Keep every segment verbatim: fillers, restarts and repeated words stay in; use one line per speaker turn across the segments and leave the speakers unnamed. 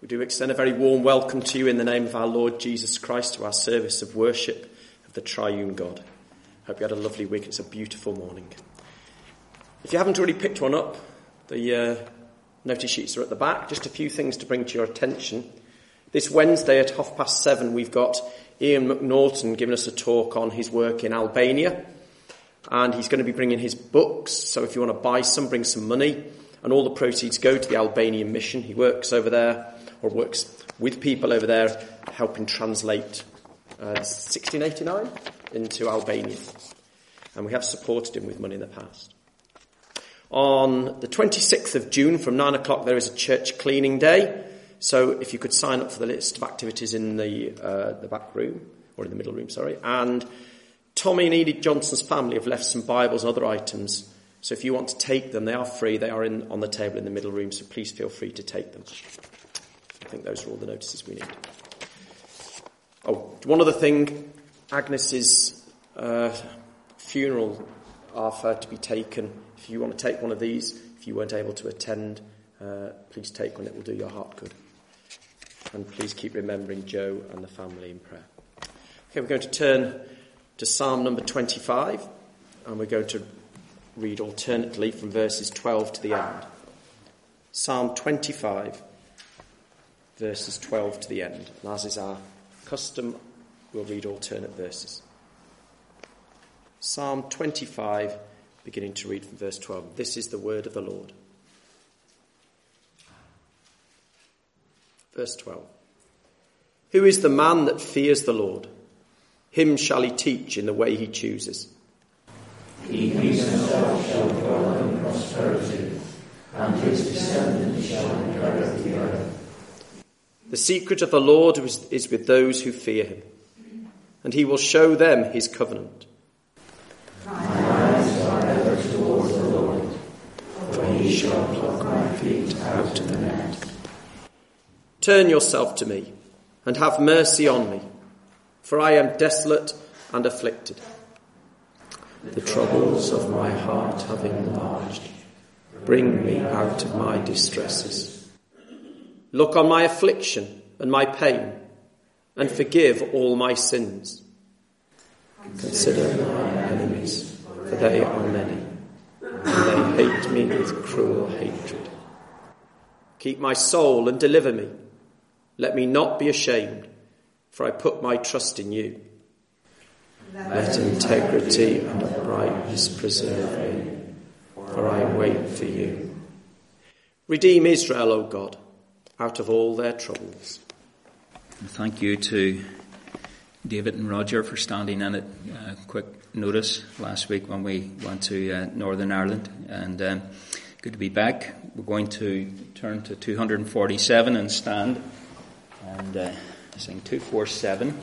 We do extend a very warm welcome to you in the name of our Lord Jesus Christ to our service of worship of the triune God. Hope you had a lovely week. It's a beautiful morning. If you haven't already picked one up, the uh, notice sheets are at the back. Just a few things to bring to your attention. This Wednesday at half past seven, we've got Ian McNaughton giving us a talk on his work in Albania. And he's going to be bringing his books. So if you want to buy some, bring some money. And all the proceeds go to the Albanian mission. He works over there, or works with people over there, helping translate uh, sixteen eighty-nine into Albanian. And we have supported him with money in the past. On the twenty-sixth of June from nine o'clock, there is a church cleaning day. So if you could sign up for the list of activities in the uh, the back room, or in the middle room, sorry. And Tommy and Edith Johnson's family have left some Bibles and other items. So if you want to take them, they are free. They are in on the table in the middle room, so please feel free to take them. I think those are all the notices we need. Oh, one other thing. Agnes's uh, funeral offer to be taken. If you want to take one of these, if you weren't able to attend, uh, please take one. It will do your heart good. And please keep remembering Joe and the family in prayer. Okay, we're going to turn to Psalm number twenty-five, and we're going to read alternately from verses twelve to the end. Psalm twenty-five, verses twelve to the end. And as is our custom, we'll read alternate verses. Psalm twenty-five, beginning to read from verse twelve. This is the word of the Lord. Verse twelve. Who is the man that fears the Lord? Him shall he teach in the way he chooses.
He himself shall dwell in prosperity, and his descendants shall inherit the earth.
The secret of the Lord is with those who fear him, and he will show them his covenant.
My eyes are ever towards the Lord, for he shall pluck my feet out of the net.
Turn yourself to me, and have mercy on me, for I am desolate and afflicted.
The troubles of my heart have enlarged. Bring me out of my distresses.
Look on my affliction and my pain, and forgive all my sins.
Consider my enemies, for they are many, and they hate me with cruel hatred.
Keep my soul and deliver me. Let me not be ashamed, for I put my trust in you.
Let integrity and uprightness preserve me, for I wait for you.
Redeem Israel, O God, out of all their troubles.
Thank you to David and Roger for standing in at uh, quick notice last week when we went to uh, Northern Ireland. And um, good to be back. We're going to turn to two forty-seven and stand and uh, sing two forty-seven.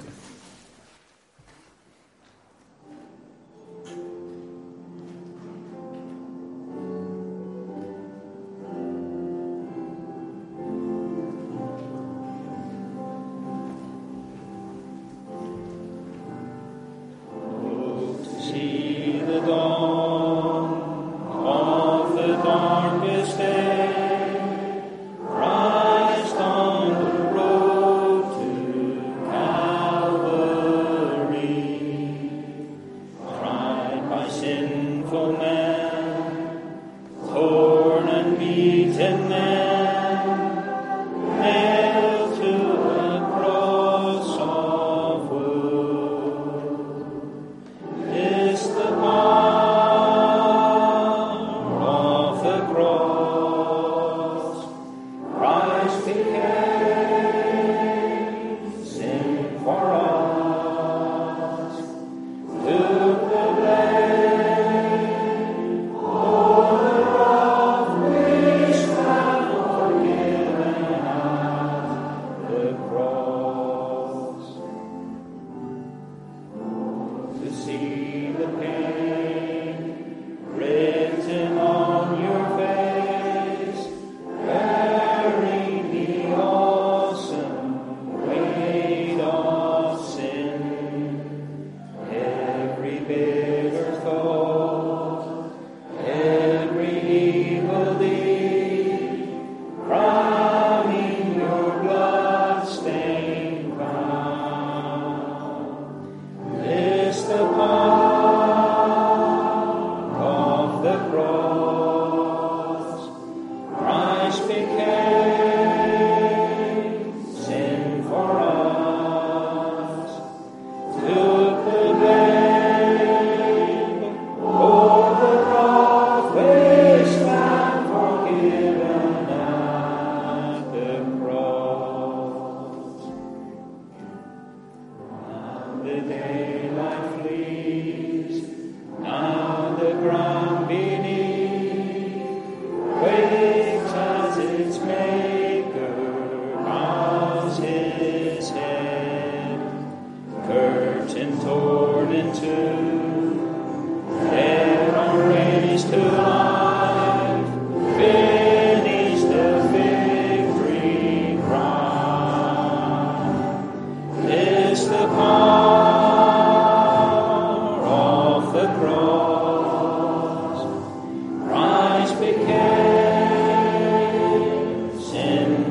Christ on the road to Calvary.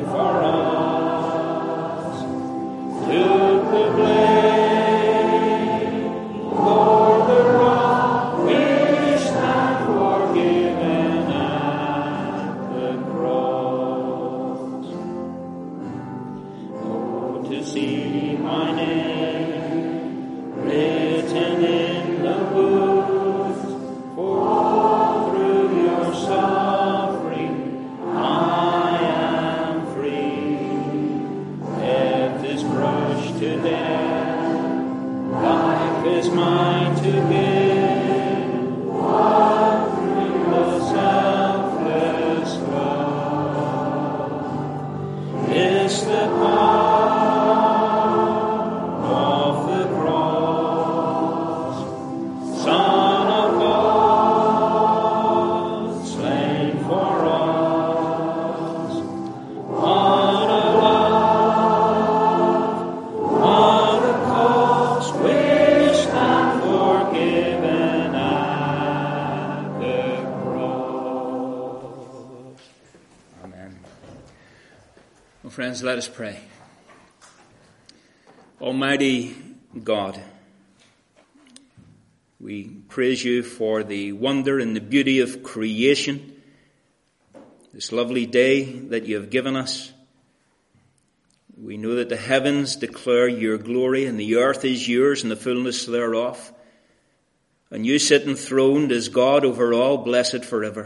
Friends, let us pray. Almighty God, we praise you for the wonder and the beauty of creation, this lovely day that you have given us. We know that the heavens declare your glory and the earth is yours and the fullness thereof. And you sit enthroned as God over all, blessed forever.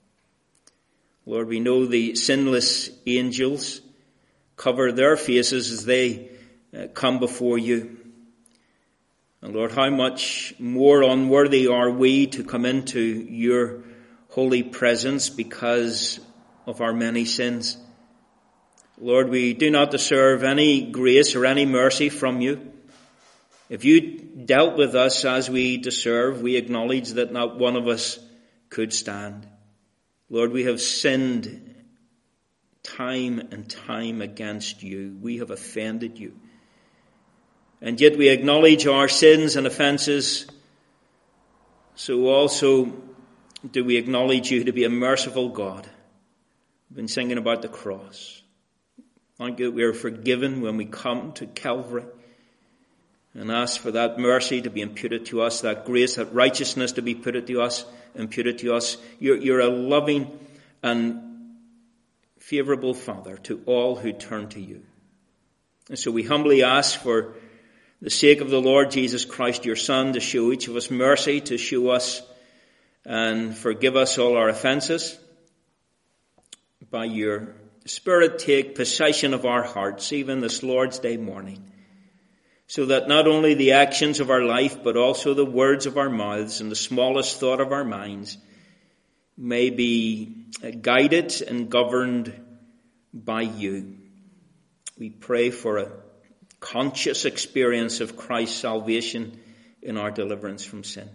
Lord, we know the sinless angels cover their faces as they uh, come before you. And Lord, how much more unworthy are we to come into your holy presence because of our many sins. Lord, we do not deserve any grace or any mercy from you. If you dealt with us as we deserve, we acknowledge that not one of us could stand. Lord, we have sinned time and time against you. We have offended you. And yet we acknowledge our sins and offences. So also do we acknowledge you to be a merciful God. We've been singing about the cross. Thank you that we are forgiven when we come to Calvary and ask for that mercy to be imputed to us, that grace, that righteousness to be put to us, imputed to us. You're, you're a loving and favourable Father to all who turn to you. And so we humbly ask for the sake of the Lord Jesus Christ, your Son, to show each of us mercy, to show us and forgive us all our offences. By your Spirit, take possession of our hearts, even this Lord's Day morning, so that not only the actions of our life, but also the words of our mouths and the smallest thought of our minds may be guided and governed by you. We pray for a conscious experience of Christ's salvation in our deliverance from sin.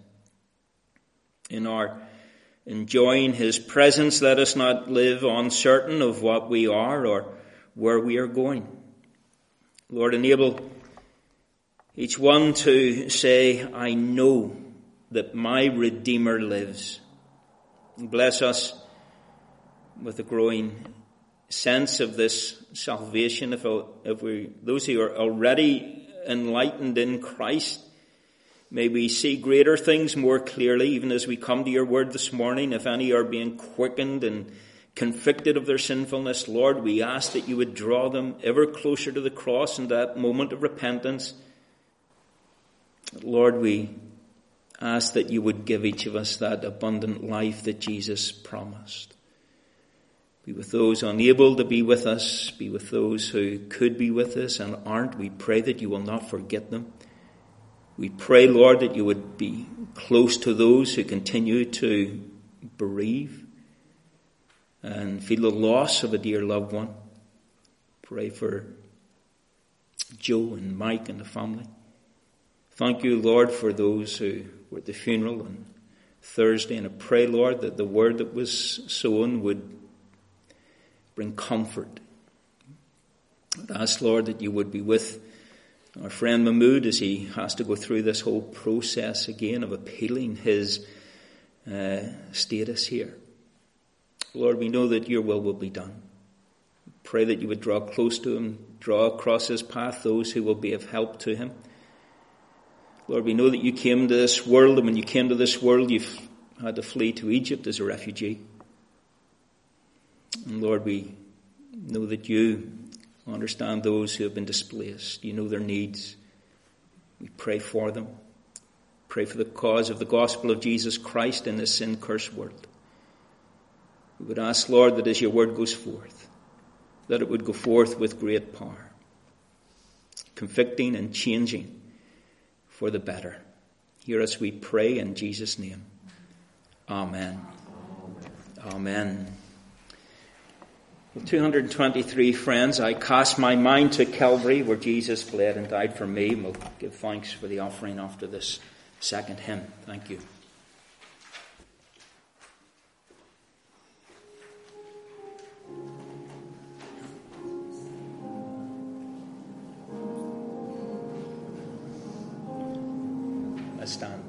In our enjoying his presence, let us not live uncertain of what we are or where we are going. Lord, enable each one to say, I know that my Redeemer lives. Bless us with a growing sense of this salvation. If, if we, those who are already enlightened in Christ, may we see greater things more clearly, even as we come to your word this morning. If any are being quickened and convicted of their sinfulness, Lord, we ask that you would draw them ever closer to the cross in that moment of repentance. Lord, we ask that you would give each of us that abundant life that Jesus promised. Be with those unable to be with us. Be with those who could be with us and aren't. We pray that you will not forget them. We pray, Lord, that you would be close to those who continue to bereave and feel the loss of a dear loved one. Pray for Joe and Mike and the family. Thank you, Lord, for those who were at the funeral on Thursday. And I pray, Lord, that the word that was sown would bring comfort. I ask, Lord, that you would be with our friend Mahmood as he has to go through this whole process again of appealing his uh, status here. Lord, we know that your will will be done. Pray that you would draw close to him, draw across his path those who will be of help to him. Lord, we know that you came to this world, and when you came to this world, you've had to flee to Egypt as a refugee. And Lord, we know that you understand those who have been displaced. You know their needs. We pray for them. Pray for the cause of the gospel of Jesus Christ in this sin-cursed world. We would ask, Lord, that as your word goes forth, that it would go forth with great power, convicting and changing for the better. Hear us, we pray, in Jesus' name. Amen. Amen. Well, two hundred twenty-three, friends, I cast my mind to Calvary, where Jesus bled and died for me. We'll give thanks for the offering after this second hymn. Thank you. Let's stand.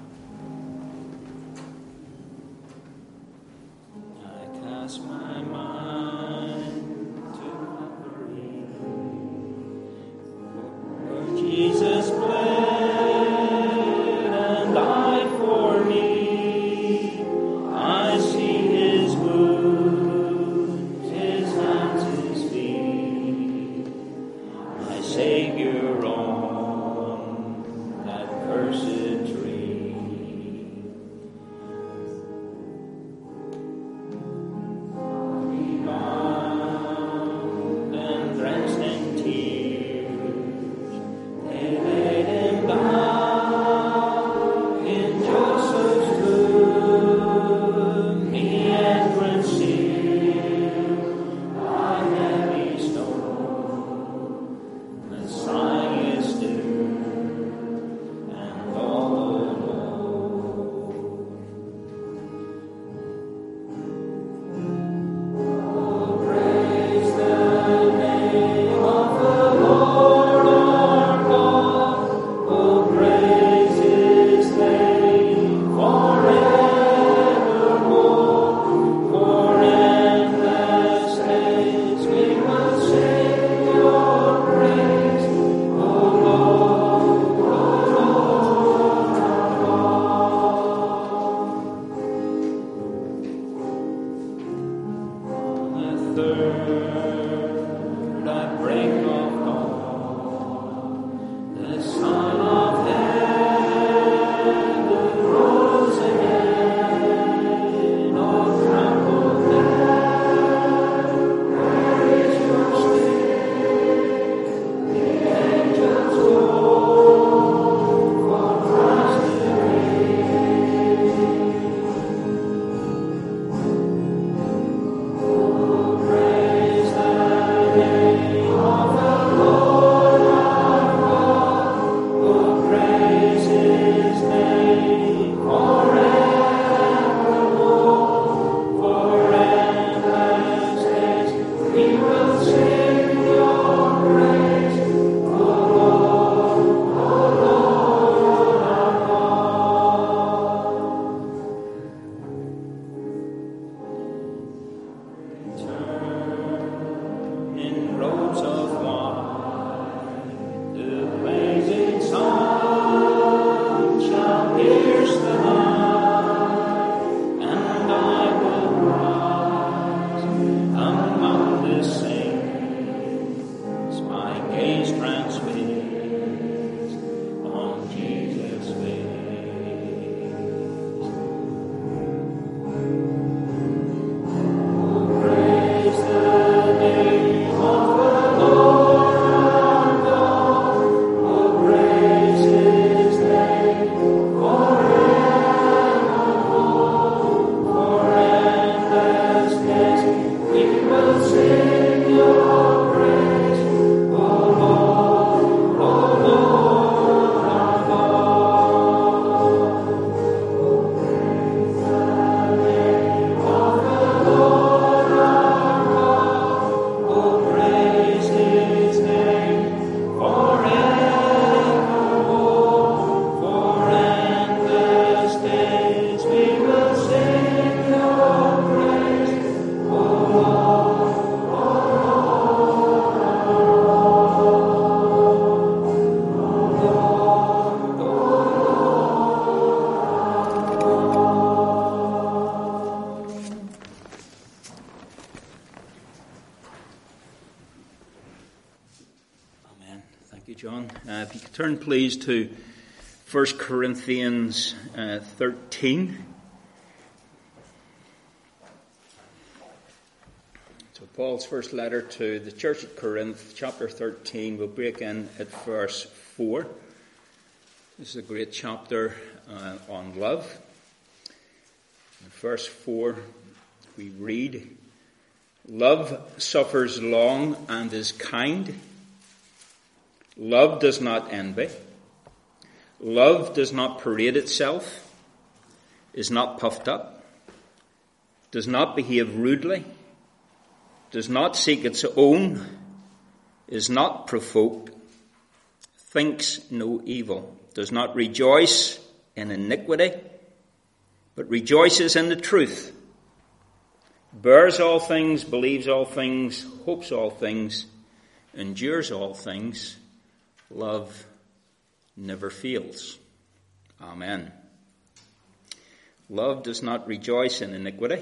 I cast my mind to Calvary, where Jesus bled and died for me. I see his wounds, his hands, his feet, my Savior on that cursed sign Thank you, John. Uh, if you could turn, please, to First Corinthians uh, thirteen. So Paul's first letter to the church at Corinth, chapter thirteen. We'll break in at verse four. This is a great chapter uh, on love. In verse four, we read, "Love suffers long and is kind. Love does not envy. Love does not parade itself, is not puffed up, does not behave rudely, does not seek its own, is not provoked, thinks no evil, does not rejoice in iniquity, but rejoices in the truth, bears all things, believes all things, hopes all things, endures all things. Love never fails." Amen. Love does not rejoice in iniquity,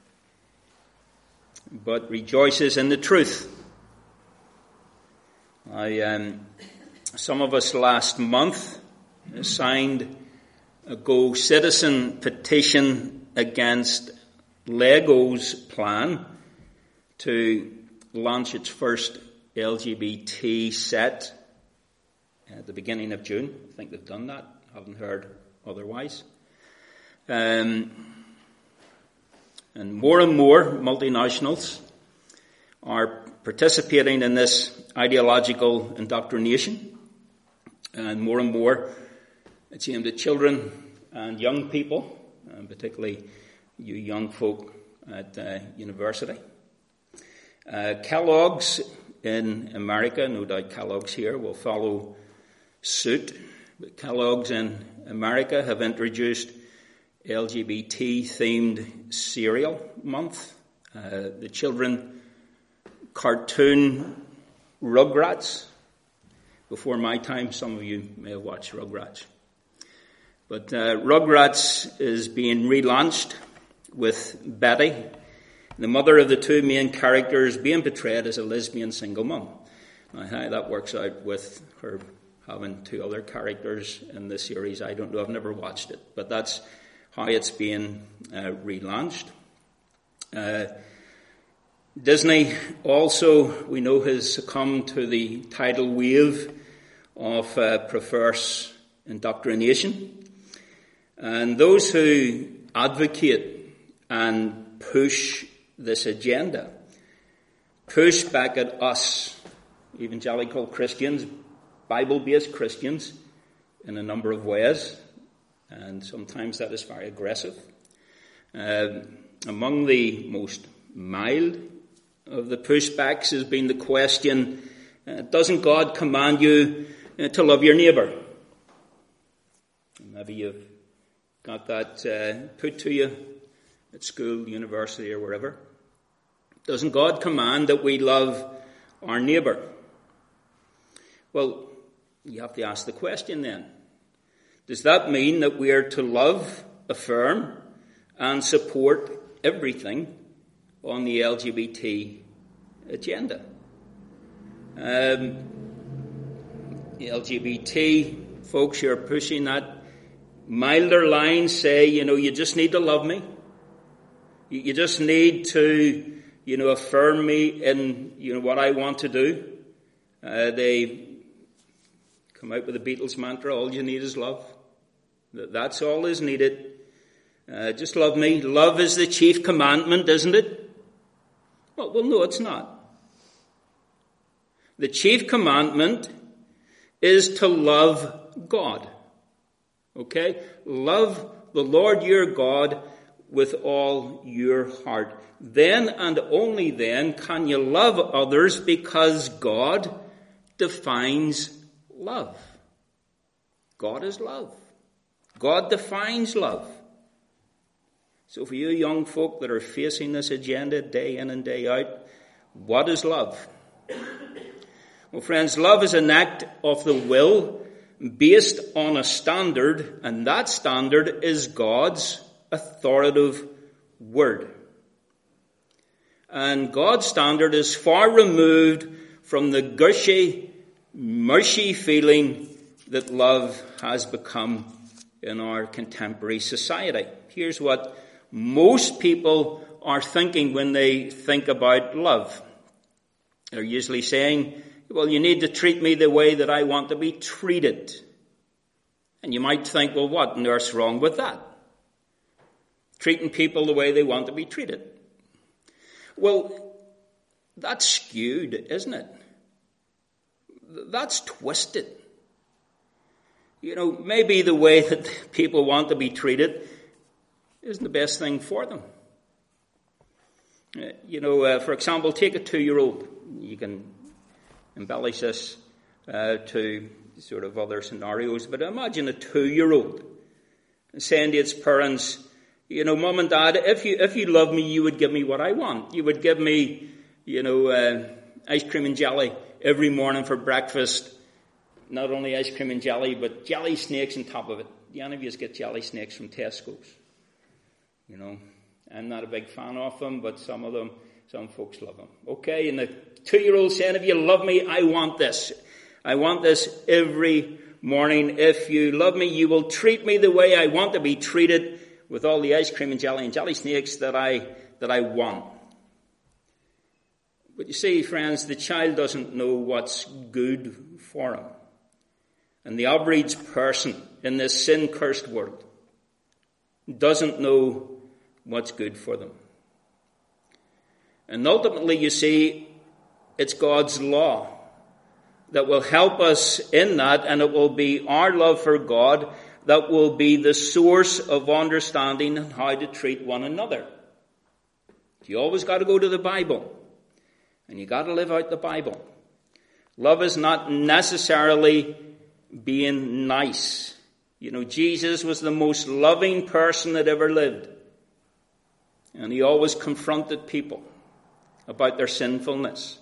but rejoices in the truth. I, um, some of us last month signed a Go Citizen petition against Lego's plan to launch its first L G B T set at the beginning of June. I think they've done that. Haven't heard otherwise. Um, and more and more multinationals are participating in this ideological indoctrination. And more and more it's aimed at children and young people, and particularly you young folk at uh, university. Uh, Kellogg's in America, no doubt Kellogg's here will follow suit, but Kellogg's in America have introduced L G B T-themed cereal month. Uh, the children cartoon Rugrats. Before my time, some of you may have watched Rugrats. But uh, Rugrats is being relaunched with Betty, the mother of the two main characters, being portrayed as a lesbian single mum. Now, how that works out with her having two other characters in the series, I don't know. I've never watched it. But that's how it's being uh, relaunched. Uh, Disney also, we know, has succumbed to the tidal wave of uh, perverse indoctrination. And those who advocate and push this agenda push back at us, evangelical Christians, Bible-based Christians, in a number of ways, and sometimes that is very aggressive. Uh, among the most mild of the pushbacks has been the question, uh, doesn't God command you uh, to love your neighbour? Maybe you've got that uh, put to you at school, university, or wherever. Doesn't God command that we love our neighbour? Well, you have to ask the question then. Does that mean that we are to love, affirm, and support everything on the L G B T agenda? Um, the L G B T folks who are pushing that milder line say, you know, you just need to love me. You, you just need to, you know, affirm me in, you know, what I want to do. Uh, they come out with the Beatles mantra, all you need is love. That's all is needed. Uh, just love me. Love is the chief commandment, isn't it? Well, well, no, it's not. The chief commandment is to love God. Okay? Love the Lord your God with all your heart. Then and only then can you love others, because God defines love. God is love. God defines love. So for you young folk that are facing this agenda day in and day out, what is love? Well, friends, love is an act of the will based on a standard, and that standard is God's authoritative word. And God's standard is far removed from the gushy mushy feeling that love has become in our contemporary society. Here's what most people are thinking when they think about love. They're usually saying, well, you need to treat me the way that I want to be treated. And you might think, well, what on earth's wrong with that? Treating people the way they want to be treated. Well, that's skewed, isn't it? That's twisted. You know, maybe the way that people want to be treated isn't the best thing for them. Uh, you know, uh, for example, take a two-year-old. You can embellish this uh, to sort of other scenarios, but imagine a two-year-old saying to its parents, you know, Mum and Dad, if you if you love me, you would give me what I want. You would give me, you know, uh, ice cream and jelly every morning for breakfast. Not only ice cream and jelly, but jelly snakes on top of it. Do any of you get jelly snakes from Tesco's? You know, I'm not a big fan of them, but some of them, some folks love them. Okay, and the two-year-old saying, if you love me, I want this. I want this every morning. If you love me, you will treat me the way I want to be treated, with all the ice cream and jelly and jelly snakes that I that I want. But you see, friends, the child doesn't know what's good for him. And the average person in this sin-cursed world doesn't know what's good for them. And ultimately, you see, it's God's law that will help us in that, and it will be our love for God that will be the source of understanding how to treat one another. You always got to go to the Bible, and you got to live out the Bible. Love is not necessarily being nice. You know, Jesus was the most loving person that ever lived, and he always confronted people about their sinfulness.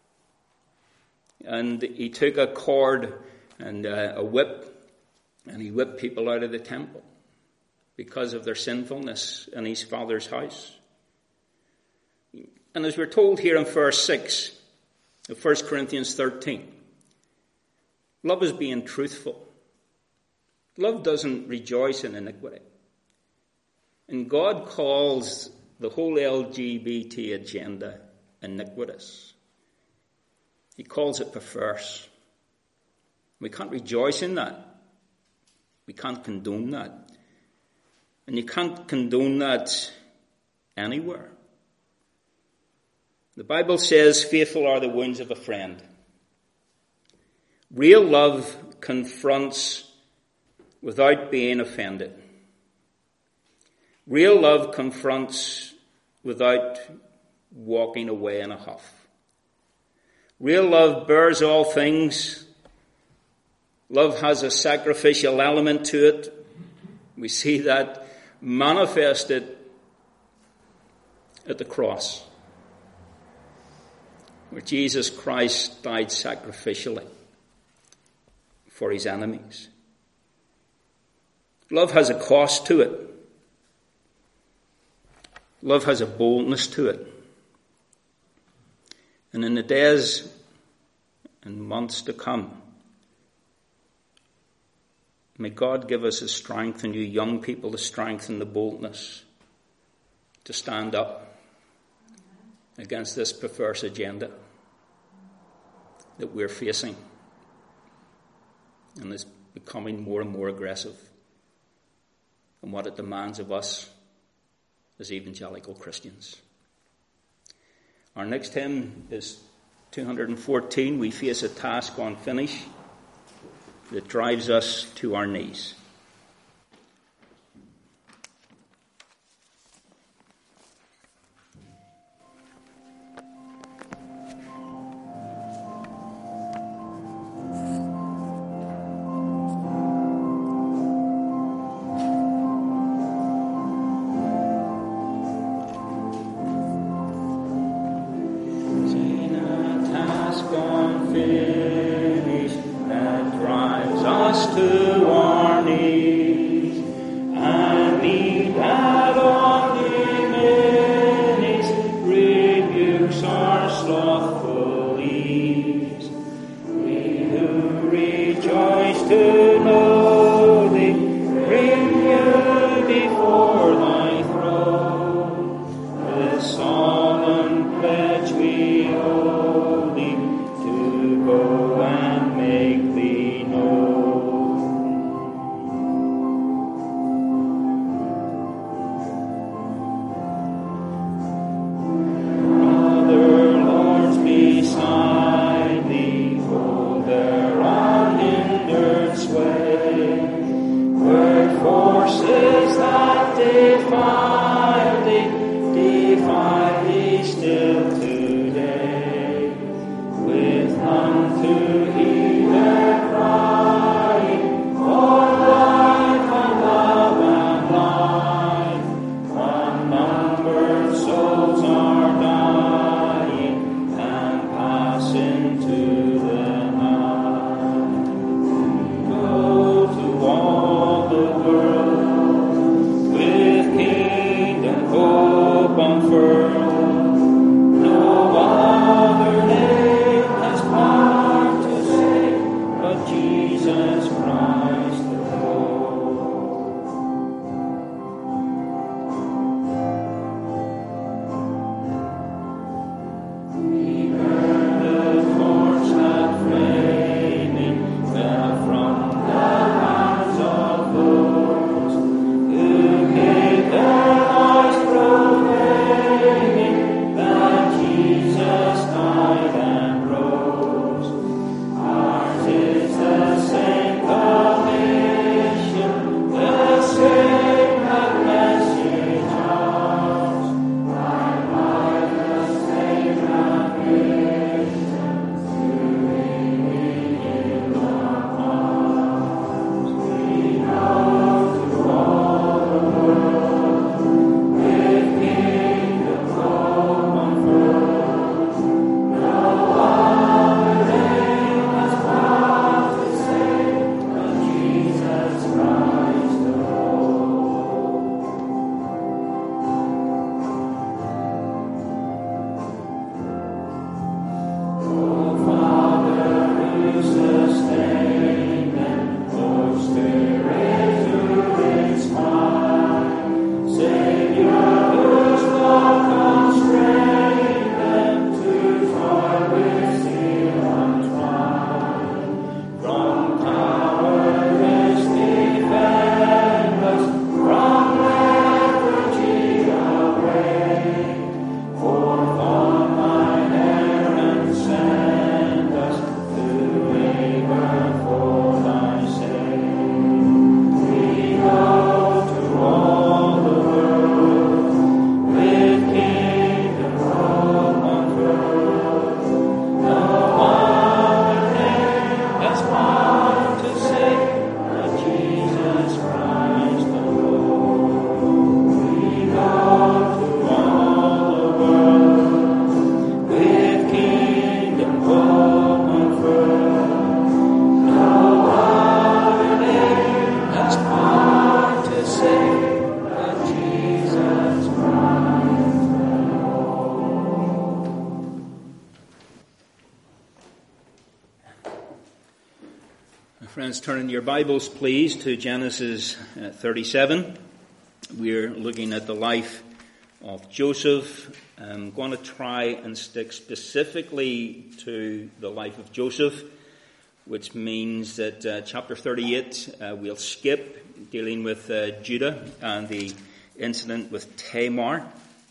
And he took a cord and uh, a whip, and he whipped people out of the temple because of their sinfulness in his Father's house. And as we're told here in verse six of First Corinthians thirteen, love is being truthful. Love doesn't rejoice in iniquity. And God calls the whole L G B T agenda iniquitous. He calls it perverse. We can't rejoice in that. We can't condone that. And you can't condone that anywhere. The Bible says, faithful are the wounds of a friend. Real love confronts without being offended. Real love confronts without walking away in a huff. Real love bears all things. Love has a sacrificial element to it. We see that manifested at the cross, where Jesus Christ died sacrificially for his enemies. Love has a cost to it. Love has a boldness to it. And in the days and months to come, may God give us the strength, and you young people the strength and the boldness to stand up against this perverse agenda that we're facing, and is becoming more and more aggressive in what it demands of us as evangelical Christians. Our next hymn is two hundred fourteen. We face a task on finish that drives us to our knees.
Slothful ease, we
Friends, turn in your Bibles, please, to Genesis uh, thirty-seven. We're looking at the life of Joseph. I'm going to try and stick specifically to the life of Joseph, which means that uh, chapter thirty-eight uh, we'll skip, dealing with uh, Judah and the incident with Tamar.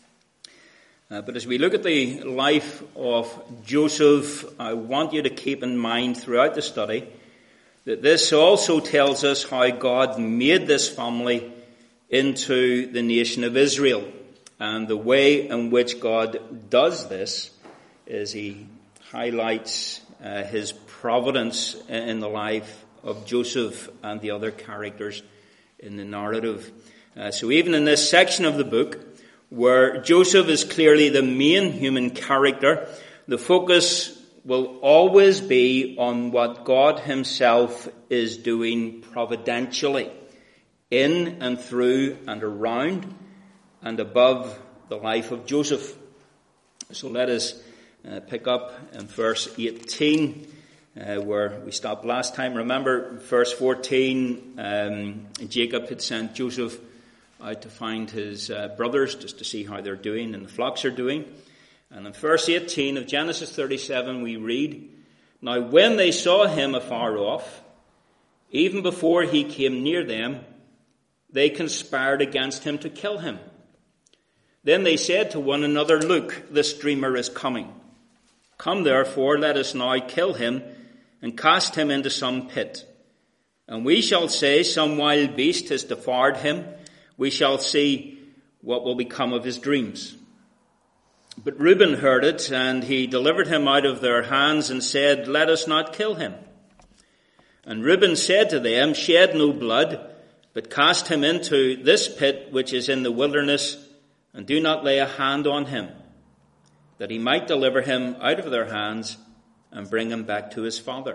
Uh, but as we look at the life of Joseph, I want you to keep in mind throughout the study that this also tells us how God made this family into the nation of Israel. And the way in which God does this is he highlights uh, his providence in the life of Joseph and the other characters in the narrative. Uh, so even in this section of the book, where Joseph is clearly the main human character, the focus will always be on what God himself is doing providentially in and through and around and above the life of Joseph. So let us uh, pick up in verse eighteen, uh, where we stopped last time. Remember, verse fourteen, um, Jacob had sent Joseph out to find his uh, brothers just to see how they're doing and the flocks are doing. And in verse eighteen of Genesis thirty-seven we read, "Now when they saw him afar off, even before he came near them, they conspired against him to kill him. Then they said to one another, 'Look, this dreamer is coming. Come therefore, let us now kill him and cast him into some pit. And we shall say, some wild beast has devoured him. We shall see what will become of his dreams.' But Reuben heard it, and he delivered him out of their hands and said, 'Let us not kill him.' And Reuben said to them, 'Shed no blood, but cast him into this pit which is in the wilderness, and do not lay a hand on him, that he might deliver him out of their hands and bring him back to his father.'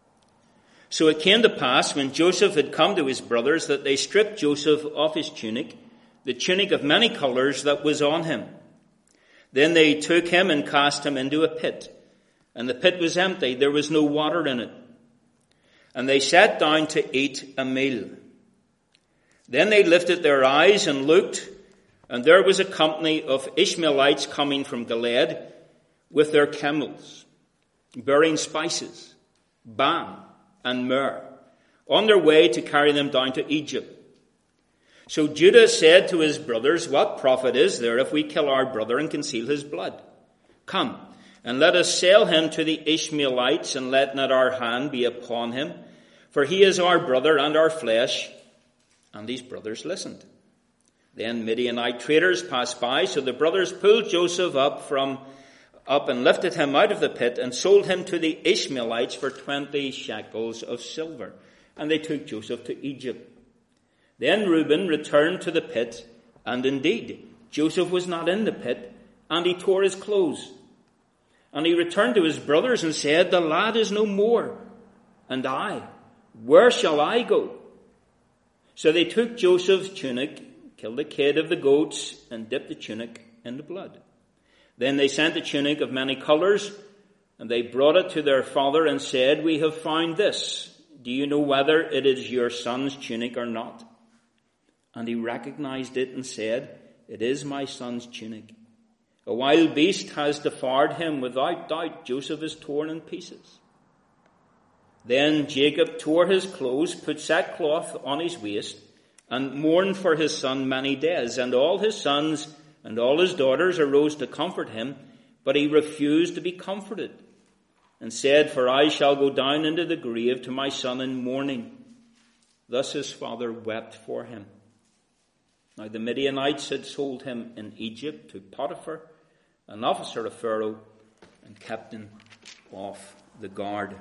So it came to pass, when Joseph had come to his brothers, that they stripped Joseph of his tunic, the tunic of many colors that was on him. Then they took him and cast him into a pit, and the pit was empty, there was no water in it. And they sat down to eat a meal. Then they lifted their eyes and looked, and there was a company of Ishmaelites coming from Gilead with their camels, bearing spices, balm, and myrrh, on their way to carry them down to Egypt. So Judah said to his brothers, 'What profit is there if we kill our brother and conceal his blood? Come, and let us sell him to the Ishmaelites, and let not our hand be upon him, for he is our brother and our flesh.' And these brothers listened. Then Midianite traders passed by, so the brothers pulled Joseph up from up and lifted him out of the pit and sold him to the Ishmaelites for twenty shekels of silver. And they took Joseph to Egypt. Then Reuben returned to the pit, and indeed Joseph was not in the pit, and he tore his clothes. And he returned to his brothers and said, 'The lad is no more, and I, where shall I go?' So they took Joseph's tunic, killed a kid of the goats, and dipped the tunic in the blood. Then they sent a tunic of many colors, and they brought it to their father and said, 'We have found this. Do you know whether it is your son's tunic or not?' And he recognized it and said, 'It is my son's tunic. A wild beast has devoured him. Without doubt, Joseph is torn in pieces.' Then Jacob tore his clothes, put sackcloth on his waist, and mourned for his son many days. And all his sons and all his daughters arose to comfort him, but he refused to be comforted, and said, 'For I shall go down into the grave to my son in mourning.' Thus his father wept for him. Now the Midianites had sold him in Egypt to Potiphar, an officer of Pharaoh, and captain of the guard."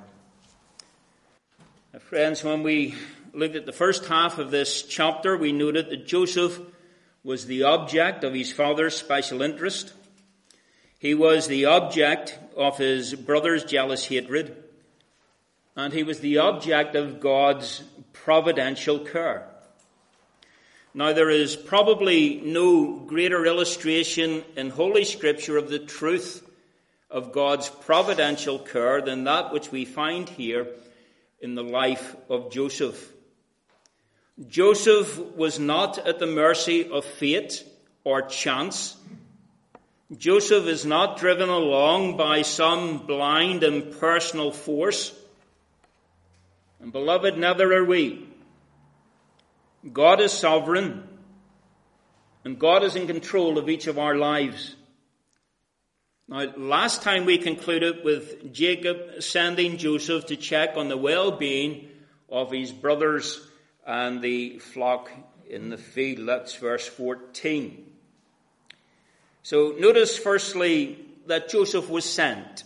Now, friends, when we looked at the first half of this chapter, we noted that Joseph was the object of his father's special interest. He was the object of his brother's jealous hatred, and he was the object of God's providential care. Now, there is probably no greater illustration in Holy Scripture of the truth of God's providential care than that which we find here
in the life of Joseph. Joseph was not at the mercy of fate or chance. Joseph is not driven along by some blind impersonal force. And beloved, neither are we. God is sovereign, and God is in control of each of our lives. Now, last time we concluded with Jacob sending Joseph to check on the well-being of his brothers and the flock in the field. That's verse fourteen. So notice firstly that Joseph was sent.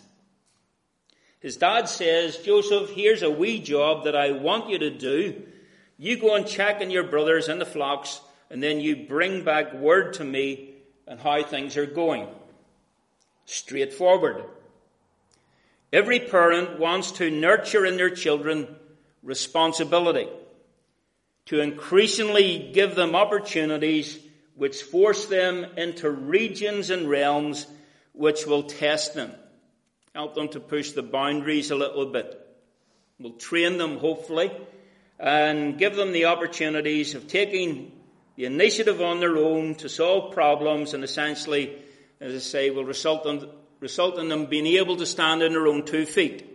His dad says, Joseph, here's a wee job that I want you to do. You go and check on your brothers and the flocks, and then you bring back word to me on how things are going. Straightforward. Every parent wants to nurture in their children responsibility, to increasingly give them opportunities which force them into regions and realms which will test them, help them to push the boundaries a little bit. We'll train them, hopefully, and give them the opportunities of taking the initiative on their own to solve problems, and essentially, as I say, will result in, result in them being able to stand on their own two feet.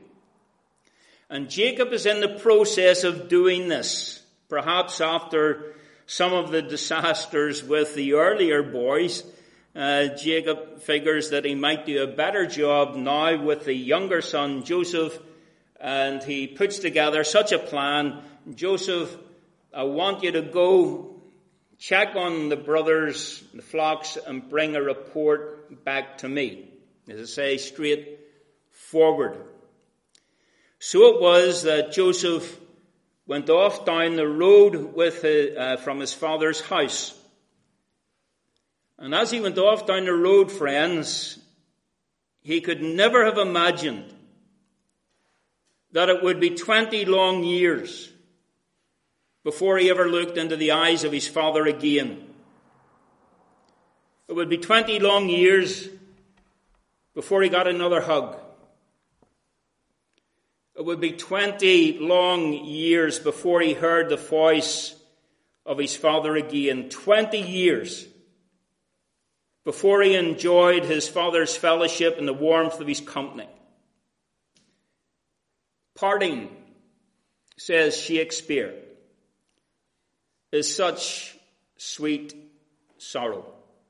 And Jacob is in the process of doing this, perhaps after some of the disasters with the earlier boys. Uh, Jacob figures that he might do a better job now with the younger son, Joseph, and he puts together such a plan. Joseph, I want you to go check on the brothers, the flocks, and bring a report back to me. As I say, straight forward. So it was that Joseph went off down the road with his, uh, from his father's house. And as he went off down the road, friends, he could never have imagined that it would be twenty long years before he ever looked into the eyes of his father again. It would be twenty long years before he got another hug. It would be twenty long years before he heard the voice of his father again. Twenty years before he enjoyed his father's fellowship and the warmth of his company. Parting, says Shakespeare, is such sweet sorrow.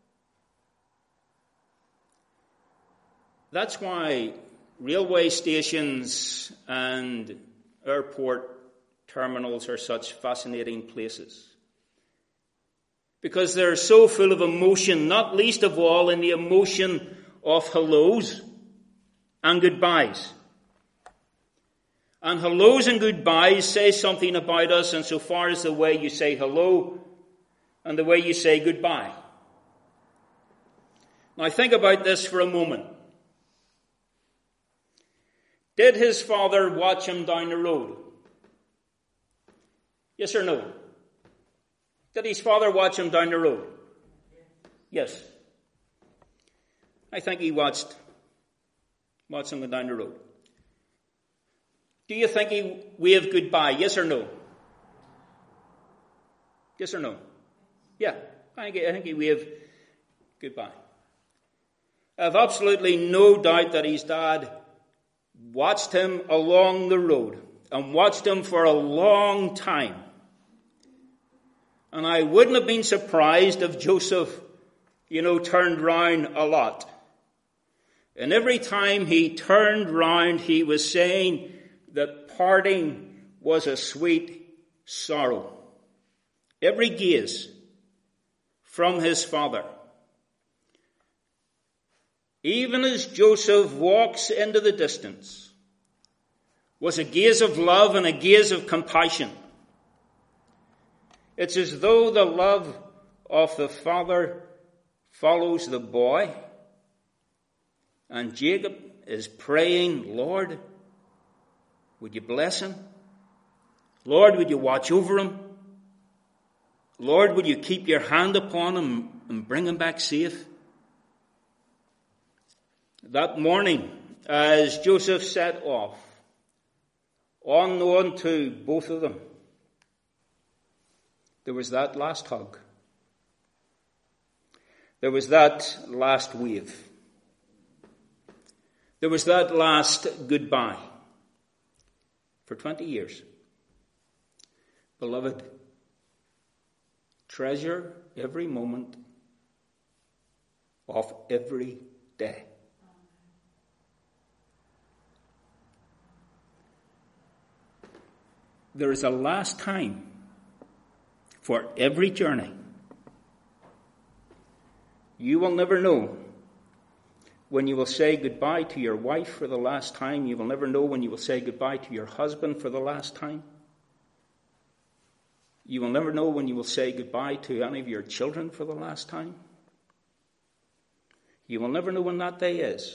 That's why railway stations and airport terminals are such fascinating places. Because they're so full of emotion, not least of all in the emotion of hellos and goodbyes. And hellos and goodbyes say something about us insofar as the way you say hello and the way you say goodbye. Now think about this for a moment. Did his father watch him down the road? Yes or no? Did his father watch him down the road? Yes. I think he watched, watched him go down the road. Do you think he waved goodbye? Yes or no? Yes or no? Yeah, I think, I think he waved goodbye. I have absolutely no doubt that his dad watched him along the road and watched him for a long time. And I wouldn't have been surprised if Joseph, you know, turned round a lot. And every time he turned round, he was saying that parting was a sweet sorrow. Every gaze from his father. Even as Joseph walks into the distance, was a gaze of love and a gaze of compassion. It's as though the love of the father follows the boy, and Jacob is praying, Lord, would you bless him? Lord, would you watch over him? Lord, would you keep your hand upon him and bring him back safe? That morning, as Joseph set off, unknown to both of them, there was that last hug. There was that last wave. There was that last goodbye for twenty years. Beloved, treasure every moment of every day. There is a last time for every journey. You will never know when you will say goodbye to your wife for the last time. You will never know when you will say goodbye to your husband for the last time. You will never know when you will say goodbye to any of your children for the last time. You will never know when that day is.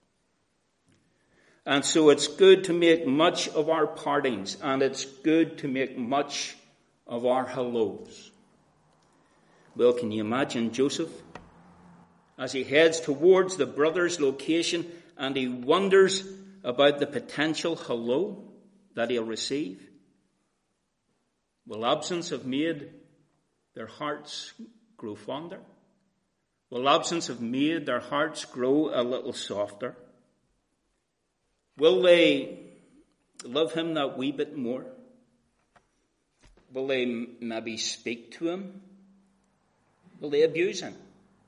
And so it's good to make much of our partings, and it's good to make much of our hellos. Well, can you imagine Joseph as he heads towards the brothers' location and he wonders about the potential hello that he'll receive? Will absence have made their hearts grow fonder? Will absence have made their hearts grow a little softer? Will they love him that wee bit more? Will they maybe speak to him? Will they abuse him?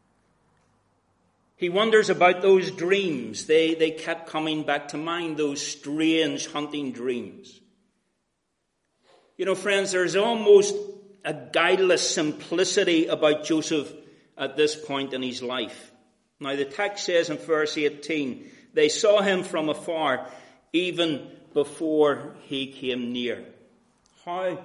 He wonders about those dreams. They, they kept coming back to mind, those strange hunting dreams. You know, friends, there's almost a guileless simplicity about Joseph at this point in his life. Now, the text says in verse eighteen, they saw him from afar, even before he came near. How,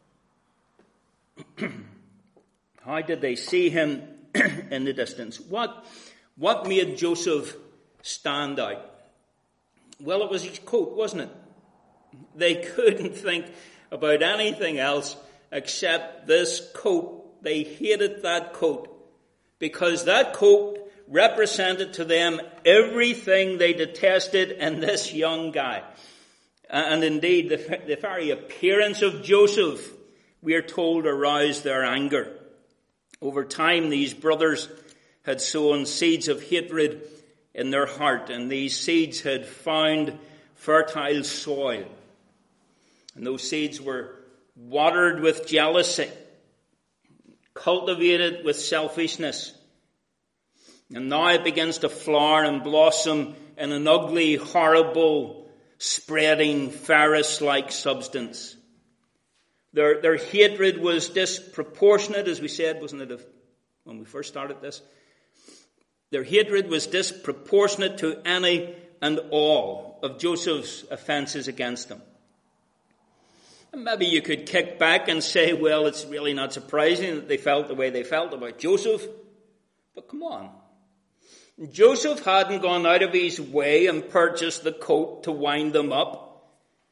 how did they see him in the distance? What, what made Joseph stand out? Well, it was his coat, wasn't it? They couldn't think about anything else except this coat. They hated that coat because that coat represented to them everything they detested in this young guy. And indeed, the, the very appearance of Joseph, we are told, aroused their anger. Over time, these brothers had sown seeds of hatred in their heart, and these seeds had found fertile soil. And those seeds were watered with jealousy, cultivated with selfishness. And now it begins to flower and blossom in an ugly, horrible, spreading, Pharisee-like substance. Their, their hatred was disproportionate, as we said, wasn't it, when we first started this? Their hatred was disproportionate to any and all of Joseph's offenses against them. And maybe you could kick back and say, well, it's really not surprising that they felt the way they felt about Joseph. But come on. Joseph hadn't gone out of his way and purchased the coat to wind them up.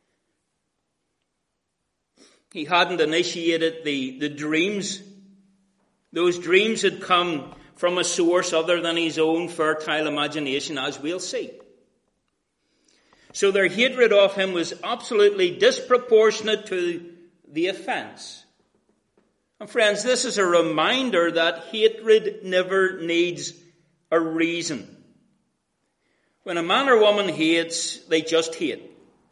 He hadn't initiated the, the dreams. Those dreams had come from a source other than his own fertile imagination, as we'll see. So their hatred of him was absolutely disproportionate to the offense. And friends, this is a reminder that hatred never needs a reason. When a man or woman hates, they just hate.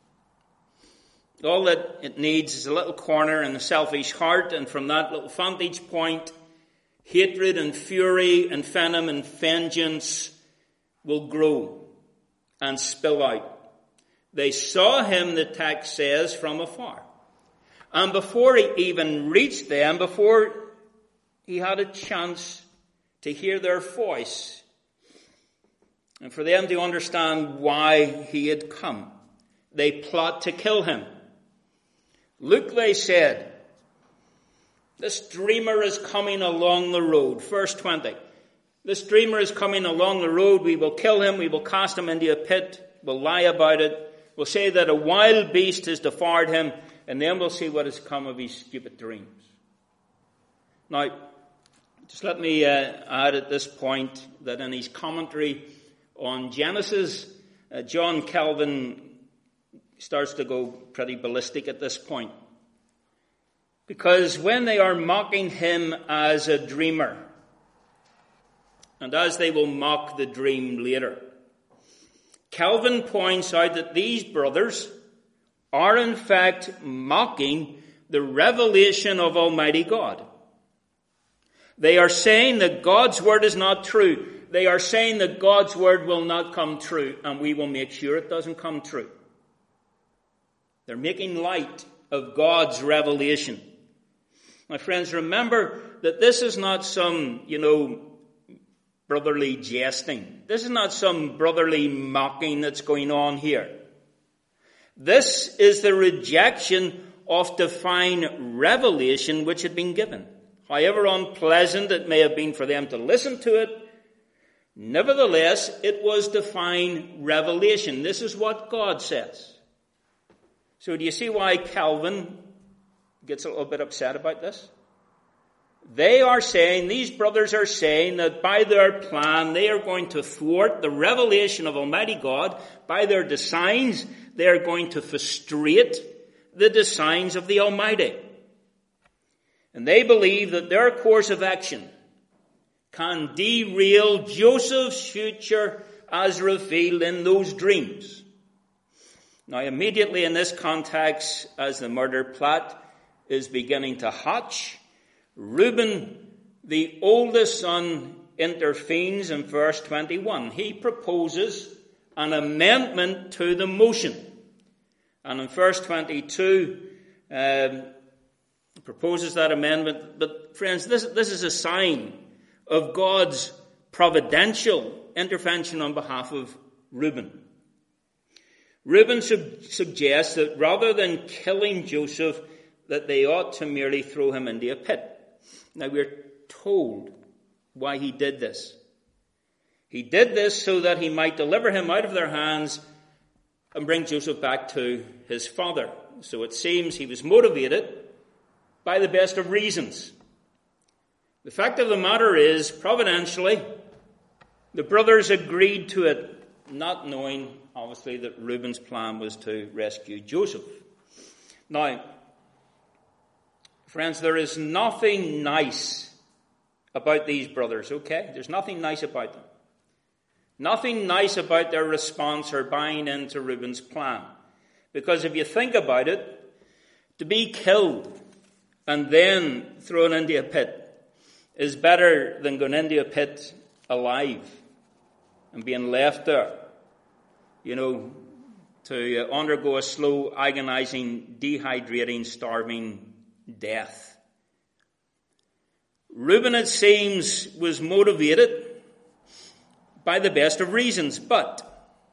All that it needs is a little corner in the selfish heart, and from that little vantage point, hatred and fury and venom and vengeance will grow and spill out. They saw him, the text says, from afar. And before he even reached them, before he had a chance to hear their voice, and for them to understand why he had come, they plot to kill him. Look, they said, this dreamer is coming along the road. Verse twenty. This dreamer is coming along the road. We will kill him. We will cast him into a pit. We'll lie about it. We'll say that a wild beast has devoured him. And then we'll see what has come of his stupid dreams. Now, just let me uh, add at this point that in his commentary on Genesis, uh, John Calvin starts to go pretty ballistic at this point. Because when they are mocking him as a dreamer, and as they will mock the dream later, Calvin points out that these brothers are in fact mocking the revelation of Almighty God. They are saying that God's word is not true. They are saying that God's word will not come true, and we will make sure it doesn't come true. They're making light of God's revelation. My friends, remember that this is not some, you know, brotherly jesting. This is not some brotherly mocking that's going on here. This is the rejection of divine revelation which had been given. However unpleasant it may have been for them to listen to it, nevertheless, it was divine revelation. This is what God says. So do you see why Calvin gets a little bit upset about this? They are saying, these brothers are saying that by their plan they are going to thwart the revelation of Almighty God. By their designs they are going to frustrate the designs of the Almighty. And they believe that their course of action can derail Joseph's future as revealed in those dreams. Now, immediately in this context, as the murder plot is beginning to hatch, Reuben, the oldest son, intervenes in verse twenty-one. He proposes an amendment to the motion. And in verse twenty-two, um, proposes that amendment. But friends, this, this is a sign of God's providential intervention on behalf of Reuben. Reuben sub- suggests that rather than killing Joseph, that they ought to merely throw him into a pit. Now we're told why he did this. He did this so that he might deliver him out of their hands and bring Joseph back to his father. So it seems he was motivated by the best of reasons. The fact of the matter is, providentially, the brothers agreed to it, not knowing, obviously, that Reuben's plan was to rescue Joseph. Now, friends, there is nothing nice about these brothers, okay? There's nothing nice about them. Nothing nice about their response or buying into Reuben's plan. Because if you think about it, to be killed and then thrown into a pit is better than going into a pit alive and being left there, you know, to undergo a slow, agonizing, dehydrating, starving death. Reuben, it seems, was motivated by the best of reasons. But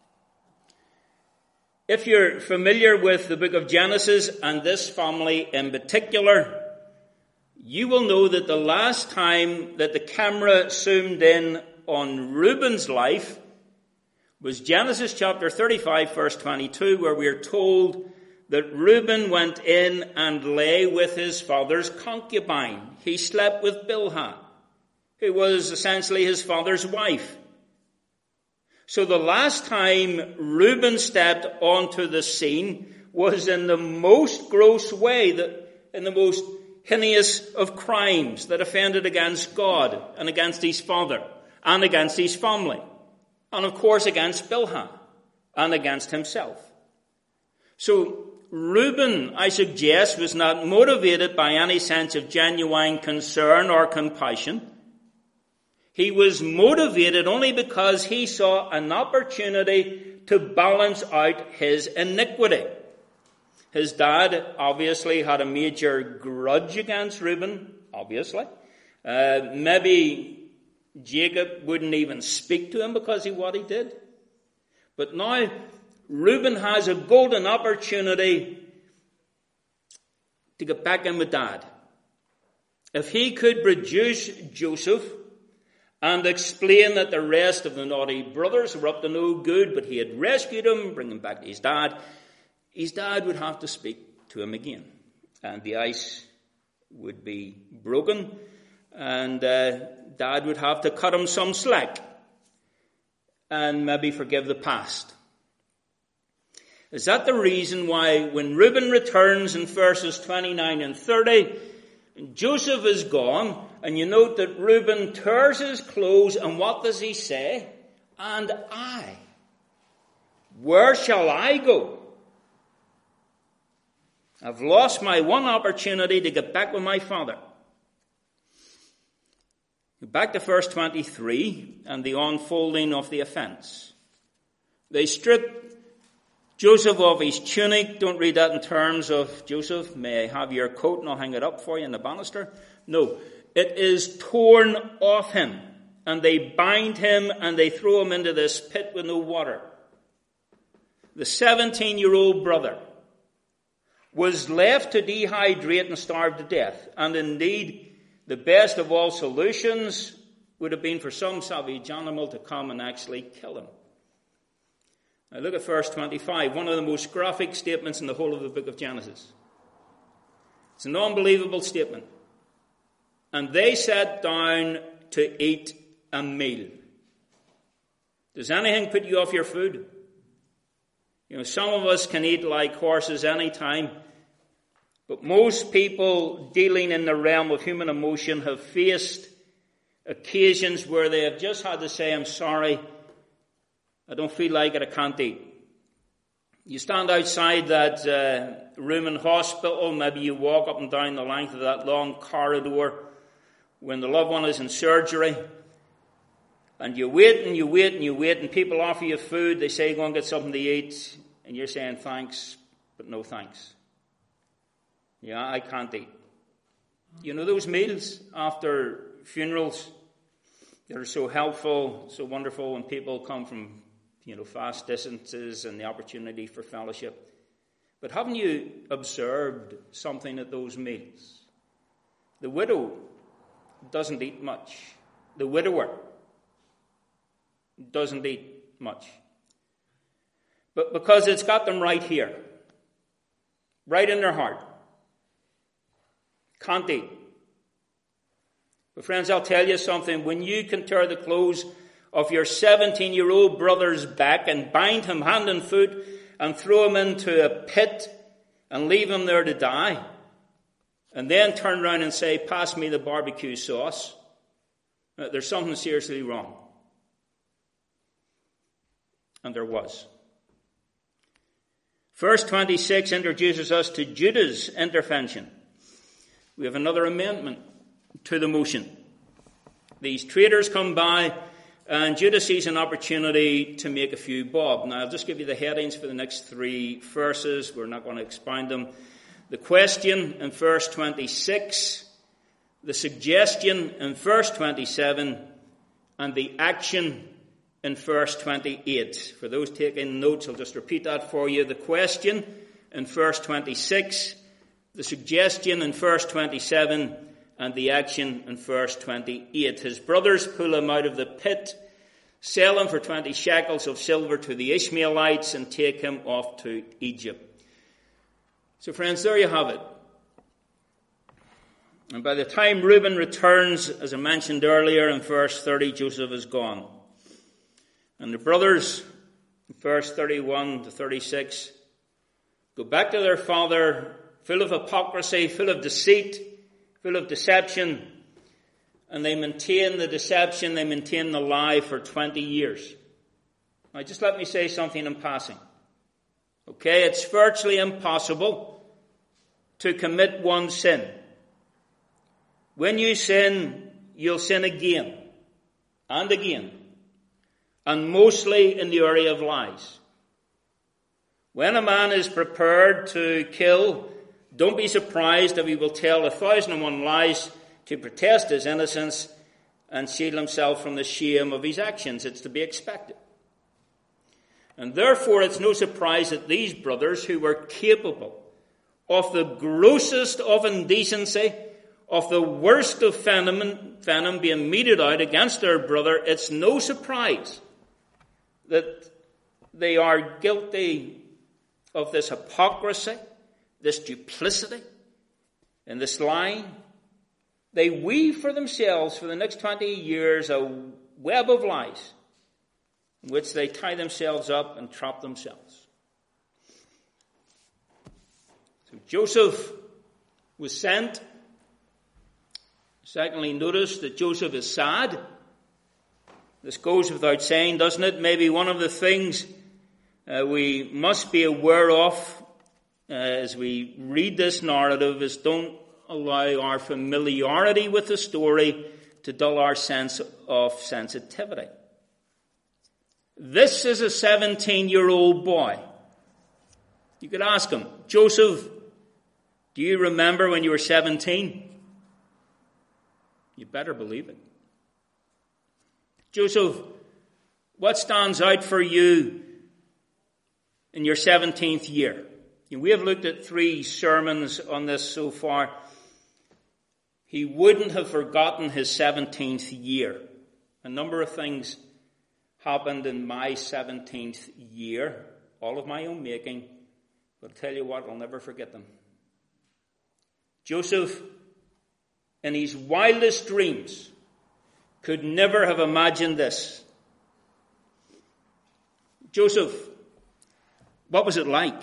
if you're familiar with the book of Genesis and this family in particular, you will know that the last time that the camera zoomed in on Reuben's life was Genesis chapter thirty-five, verse twenty-two, where we are told that Reuben went in and lay with his father's concubine. He slept with Bilhah, who was essentially his father's wife. So the last time Reuben stepped onto the scene was in the most gross way, that in the most heinous of crimes that offended against God and against his father and against his family. And of course against Bilhah and against himself. So Reuben, I suggest, was not motivated by any sense of genuine concern or compassion. He was motivated only because he saw an opportunity to balance out his iniquity. His dad obviously had a major grudge against Reuben, obviously. Uh, maybe Jacob wouldn't even speak to him because of what he did. But now Reuben has a golden opportunity to get back in with dad. If he could produce Joseph and explain that the rest of the naughty brothers were up to no good, but he had rescued him, bring him back to his dad, his dad would have to speak to him again. And the ice would be broken, and uh, dad would have to cut him some slack and maybe forgive the past. Is that the reason why when Reuben returns in verses twenty-nine and thirty, Joseph is gone, and you note that Reuben tears his clothes, and what does he say? And I, where shall I go? I've lost my one opportunity to get back with my father. Back to verse twenty-three and the unfolding of the offense. They strip Joseph of his tunic. Don't read that in terms of, Joseph, may I have your coat and I'll hang it up for you in the banister. No, it is torn off him, and they bind him and they throw him into this pit with no water. The seventeen-year-old brother was left to dehydrate and starve to death. And indeed, the best of all solutions would have been for some savage animal to come and actually kill him. Now look at verse twenty-five, one of the most graphic statements in the whole of the book of Genesis. It's an unbelievable statement. And they sat down to eat a meal. Does anything put you off your food? You know, some of us can eat like horses any time, but most people dealing in the realm of human emotion have faced occasions where they have just had to say, I'm sorry, I don't feel like it, I can't eat. You stand outside that uh, room in hospital, maybe you walk up and down the length of that long corridor when the loved one is in surgery, and you wait and you wait and you wait, and people offer you food, they say go and get something to eat, and you're saying thanks, but no thanks. Yeah, I can't eat. You know those meals after funerals that are so helpful, so wonderful when people come from, you know, vast distances and the opportunity for fellowship. But haven't you observed something at those meals? The widow doesn't eat much. The widower doesn't eat much. But because it's got them right here, right in their heart. Can't eat. But friends, I'll tell you something. When you can tear the clothes of your seventeen-year-old brother's back and bind him hand and foot and throw him into a pit and leave him there to die, and then turn around and say, pass me the barbecue sauce, there's something seriously wrong. And there was. Verse twenty-six introduces us to Judah's intervention. We have another amendment to the motion. These traders come by, and Judah sees an opportunity to make a few bob. Now, I'll just give you the headings for the next three verses. We're not going to expound them. The question in verse twenty-six, the suggestion in verse twenty-seven, and the action in verse twenty-eight. For those taking notes, I'll just repeat that for you. The question in verse twenty-six, the suggestion in verse twenty-seven, and the action in verse twenty-eight. His brothers pull him out of the pit, sell him for twenty shekels of silver to the Ishmaelites, and take him off to Egypt. So friends, there you have it. And by the time Reuben returns, as I mentioned earlier in verse thirty, Joseph is gone. And the brothers, in verse thirty-one to thirty-six, go back to their father, full of hypocrisy, full of deceit, full of deception, and they maintain the deception, they maintain the lie for twenty years. Now, just let me say something in passing. Okay, it's virtually impossible to commit one sin. When you sin, you'll sin again and again, and mostly in the area of lies. When a man is prepared to kill, don't be surprised if he will tell a thousand and one lies to protest his innocence and shield himself from the shame of his actions. It's to be expected. And therefore, it's no surprise that these brothers, who were capable of the grossest of indecency, of the worst of venom, venom being meted out against their brother, it's no surprise that they are guilty of this hypocrisy, this duplicity, and this lying. They weave for themselves for the next twenty years a web of lies in which they tie themselves up and trap themselves. Joseph was sent. Secondly, notice that Joseph is sad. This goes without saying, doesn't it? Maybe one of the things uh, we must be aware of uh, as we read this narrative is don't allow our familiarity with the story to dull our sense of sensitivity. This is a seventeen-year-old boy. You could ask him, Joseph, do you remember when you were seventeen? You better believe it. Joseph, what stands out for you in your seventeenth year? We have looked at three sermons on this so far. He wouldn't have forgotten his seventeenth year. A number of things happened in my seventeenth year, all of my own making, but I'll tell you what, I'll never forget them. Joseph, in his wildest dreams, could never have imagined this. Joseph, what was it like?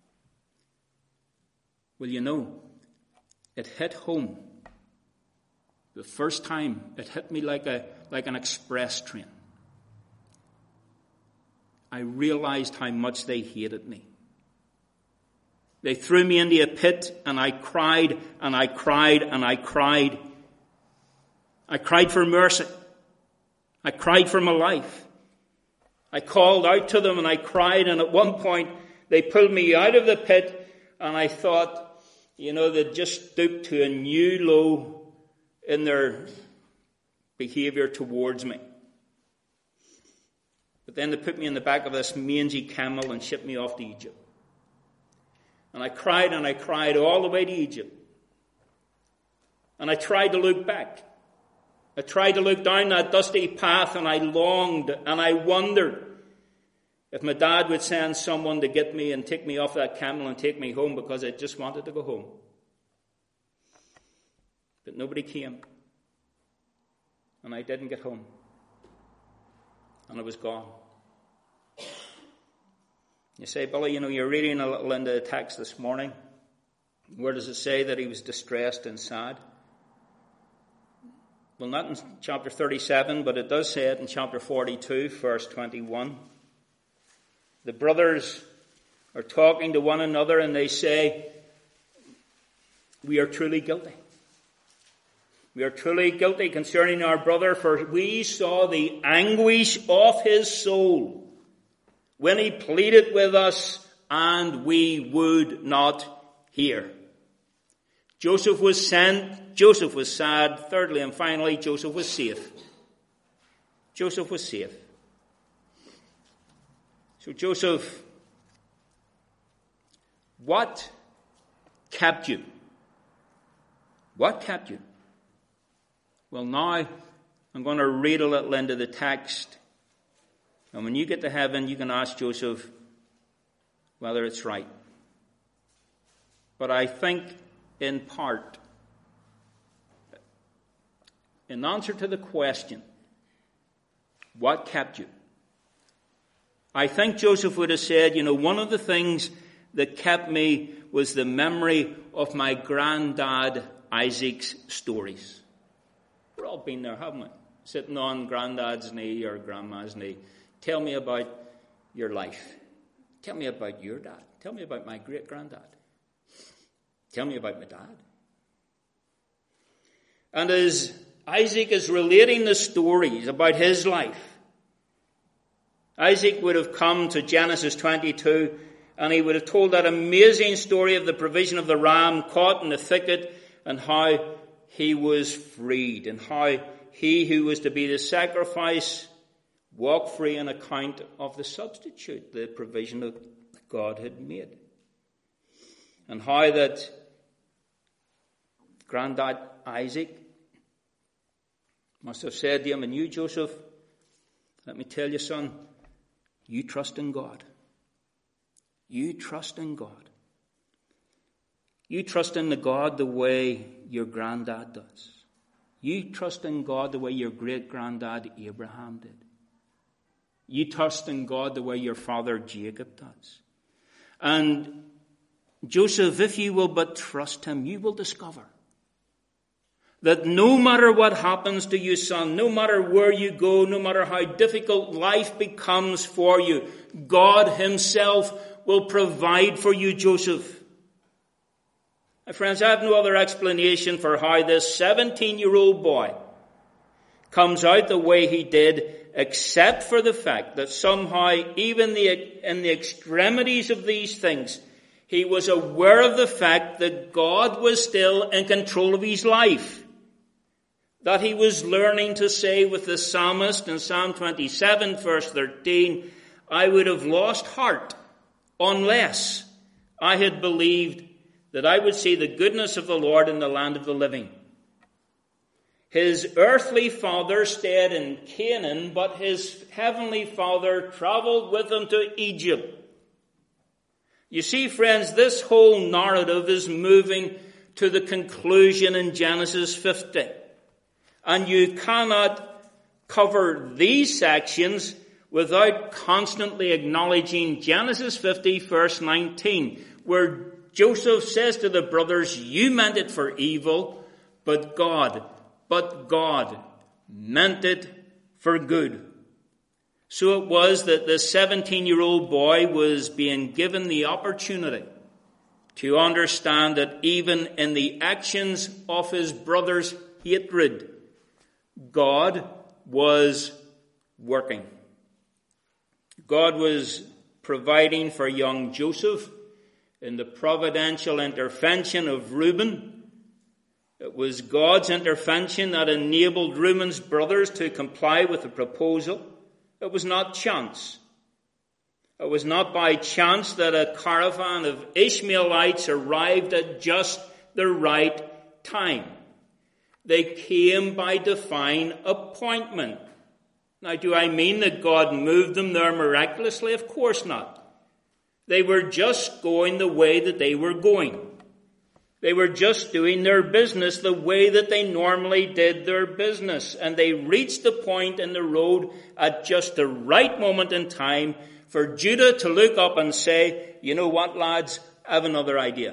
Well, you know, it hit home. The first time it hit me like a like an express train. I realized how much they hated me. They threw me into a pit and I cried and I cried and I cried. I cried for mercy. I cried for my life. I called out to them and I cried, and at one point they pulled me out of the pit and I thought, you know, they'd just stooped to a new low in their behavior towards me. But then they put me in the back of this mangy camel and shipped me off to Egypt. And I cried and I cried all the way to Egypt. And I tried to look back. I tried to look down that dusty path and I longed and I wondered if my dad would send someone to get me and take me off that camel and take me home, because I just wanted to go home. But nobody came. And I didn't get home. And I was gone. You say, Billy, you know, you're reading a little into the text this morning. Where does it say that he was distressed and sad? Well, not in chapter thirty-seven, but it does say it in chapter forty-two, verse twenty-one. The brothers are talking to one another and they say, we are truly guilty. We are truly guilty concerning our brother, for we saw the anguish of his soul when he pleaded with us, and we would not hear. Joseph was sent, Joseph was sad. Thirdly and finally, Joseph was safe. Joseph was safe. So Joseph, what kept you? What kept you? Well, now I'm going to read a little into the text. And when you get to heaven, you can ask Joseph whether it's right. But I think, in part, in answer to the question, what kept you? I think Joseph would have said, you know, one of the things that kept me was the memory of my granddad Isaac's stories. We've all been there, haven't we? Sitting on granddad's knee or grandma's knee. Tell me about your life. Tell me about your dad. Tell me about my great-granddad. Tell me about my dad. And as Isaac is relating the stories about his life, Isaac would have come to Genesis twenty-two and he would have told that amazing story of the provision of the ram caught in the thicket and how he was freed and how he who was to be the sacrifice walked free on account of the substitute, the provision that God had made. And how that Granddad Isaac must have said to him, and you, Joseph, let me tell you, son, you trust in God. You trust in God. You trust in the God the way your granddad does. You trust in God the way your great-granddad Abraham did. You trust in God the way your father Jacob does. And Joseph, if you will but trust him, you will discover that no matter what happens to you, son, no matter where you go, no matter how difficult life becomes for you, God himself will provide for you, Joseph. My friends, I have no other explanation for how this seventeen-year-old boy comes out the way he did, except for the fact that somehow, even the, in the extremities of these things, he was aware of the fact that God was still in control of his life. That he was learning to say with the psalmist in Psalm twenty-seven, verse thirteen, I would have lost heart unless I had believed that I would see the goodness of the Lord in the land of the living. His earthly father stayed in Canaan, but his heavenly Father traveled with him to Egypt. You see, friends, this whole narrative is moving to the conclusion in Genesis fifty. And you cannot cover these sections without constantly acknowledging Genesis fifty, verse nineteen, where Joseph says to the brothers, you meant it for evil, but God, but God meant it for good. So it was that this seventeen-year-old boy was being given the opportunity to understand that even in the actions of his brother's hatred, God was working. God was providing for young Joseph in the providential intervention of Reuben. It was God's intervention that enabled Reuben's brothers to comply with the proposal. It was not chance. It was not by chance that a caravan of Ishmaelites arrived at just the right time. They came by divine appointment. Now, do I mean that God moved them there miraculously? Of course not. They were just going the way that they were going. They were just doing their business the way that they normally did their business. And they reached the point in the road at just the right moment in time for Judah to look up and say, you know what, lads, I have another idea.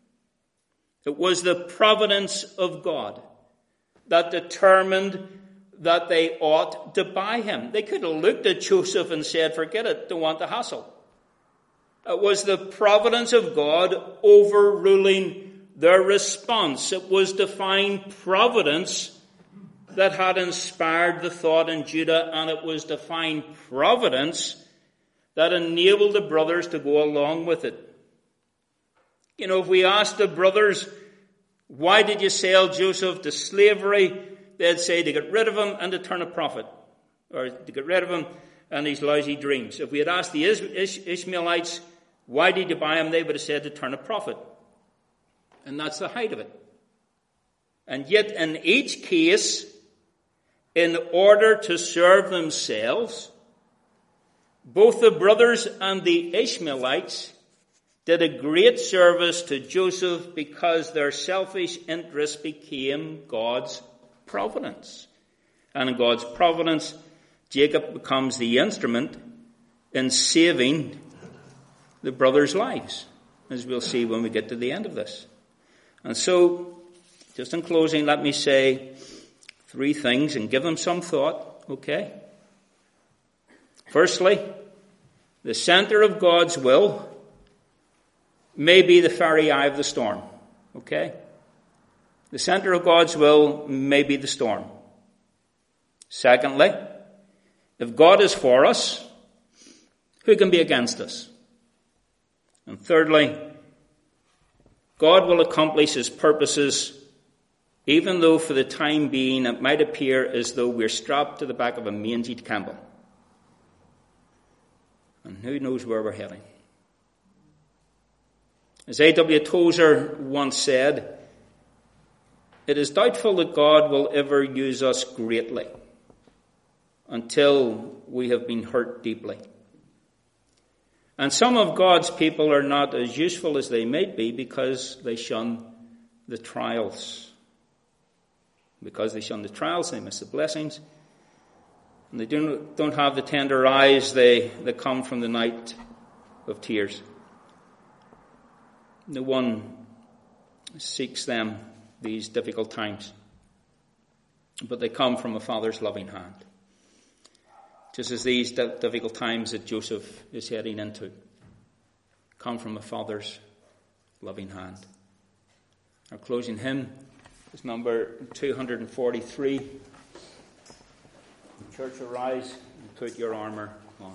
It was the providence of God that determined that they ought to buy him. They could have looked at Joseph and said, forget it, don't want the hassle. It was the providence of God overruling their response. It was divine providence that had inspired the thought in Judah, and it was divine providence that enabled the brothers to go along with it. You know, if we asked the brothers, why did you sell Joseph to slavery? They'd say to get rid of him and to turn a profit, or to get rid of him and his lousy dreams. If we had asked the Ishmaelites, why did you buy him? They would have said to turn a profit. And that's the height of it. And yet in each case, in order to serve themselves, both the brothers and the Ishmaelites did a great service to Joseph because their selfish interests became God's providence. And in God's providence, Jacob becomes the instrument in saving the brothers' lives, as we'll see when we get to the end of this. And so, just in closing, let me say three things and give them some thought, okay? Firstly, the center of God's will may be the fiery eye of the storm, okay? The center of God's will may be the storm. Secondly, if God is for us, who can be against us? And thirdly, God will accomplish his purposes, even though for the time being it might appear as though we're strapped to the back of a mangy Campbell. And who knows where we're heading. As A W Tozer once said, it is doubtful that God will ever use us greatly until we have been hurt deeply. And some of God's people are not as useful as they might be because they shun the trials. Because they shun the trials, they miss the blessings. And they don't, don't have the tender eyes they, that come from the night of tears. No one seeks them these difficult times, but they come from a Father's loving hand. Just as these difficult times that Joseph is heading into come from a Father's loving hand. Our closing hymn is number two hundred forty-three. Church, arise and put your armour on.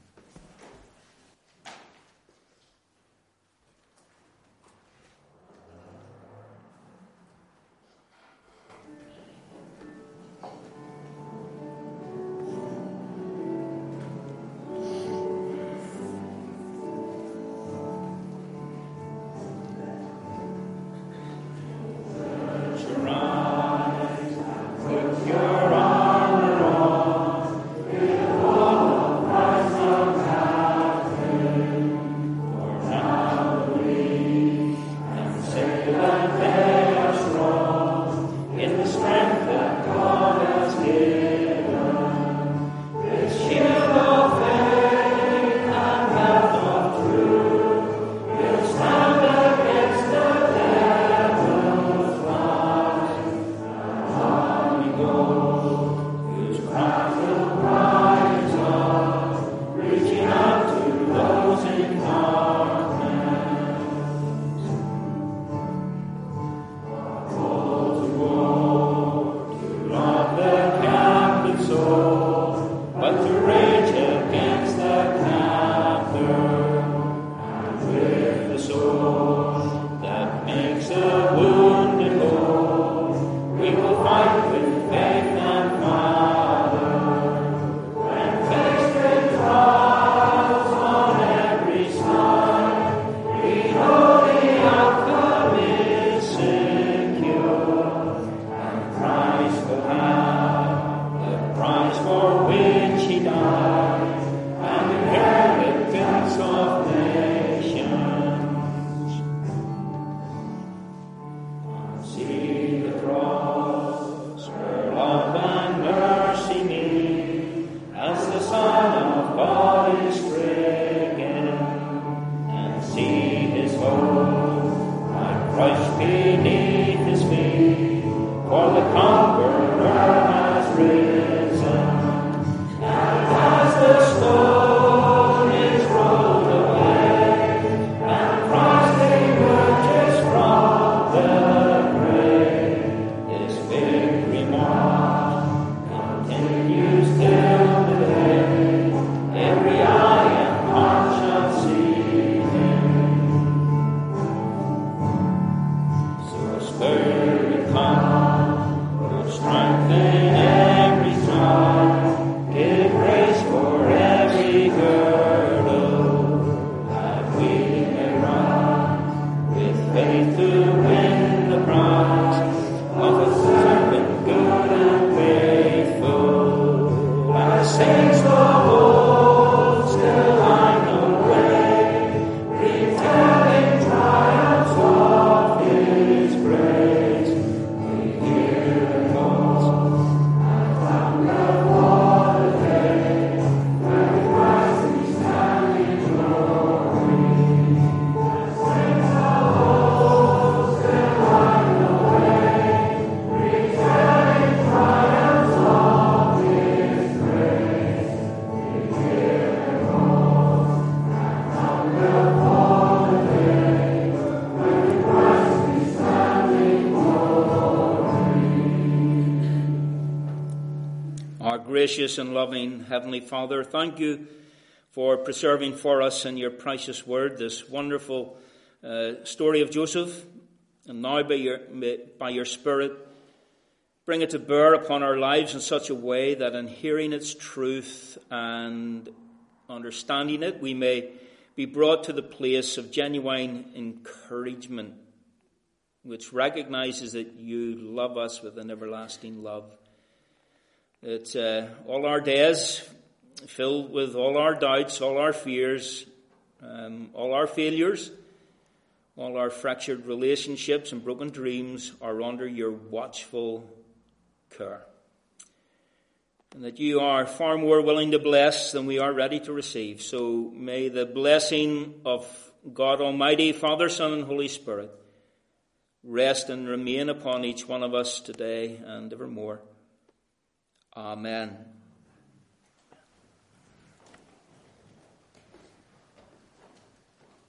Gracious and loving Heavenly Father, thank you for preserving for us in your precious word this wonderful uh, story of Joseph. And now by your, by your Spirit, bring it to bear upon our lives in such a way that in hearing its truth and understanding it, we may be brought to the place of genuine encouragement, which recognizes that you love us with an everlasting love. That uh, all our days, filled with all our doubts, all our fears, um, all our failures, all our fractured relationships and broken dreams are under your watchful care. And that you are far more willing to bless than we are ready to receive. So may the blessing of God Almighty, Father, Son, and Holy Spirit, rest and remain upon each one of us today and evermore. Amen.